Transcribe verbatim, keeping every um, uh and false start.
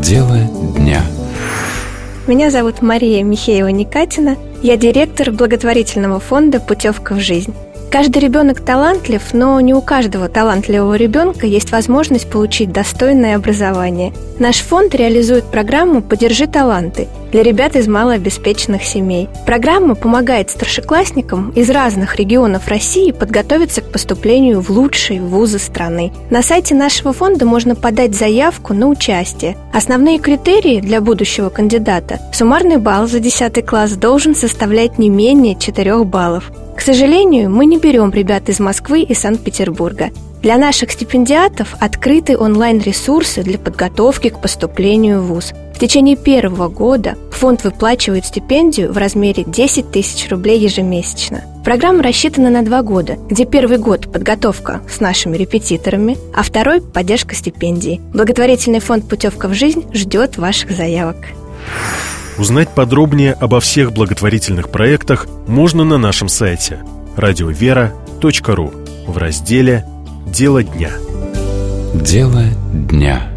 Дело дня. Меня зовут Мария Михеева-Никатина. Я директор благотворительного фонда «Путевка в жизнь». Каждый ребенок талантлив, но не у каждого талантливого ребенка есть возможность получить достойное образование. Наш фонд реализует программу «Поддержи таланты» для ребят из малообеспеченных семей. Программа помогает старшеклассникам из разных регионов России подготовиться к поступлению в лучшие вузы страны. На сайте нашего фонда можно подать заявку на участие. Основные критерии для будущего кандидата: суммарный балл за десятый класс должен составлять не менее четырех баллов. К сожалению, мы не берем ребят из Москвы и Санкт-Петербурга. Для наших стипендиатов открыты онлайн-ресурсы для подготовки к поступлению в вуз. В течение первого года фонд выплачивает стипендию в размере десять тысяч рублей ежемесячно. Программа рассчитана на два года, где первый год – подготовка с нашими репетиторами, а второй – поддержка стипендии. Благотворительный фонд «Путевка в жизнь» ждет ваших заявок. Узнать подробнее обо всех благотворительных проектах можно на нашем сайте радиовера точка ру в разделе «Дело дня». Дело дня.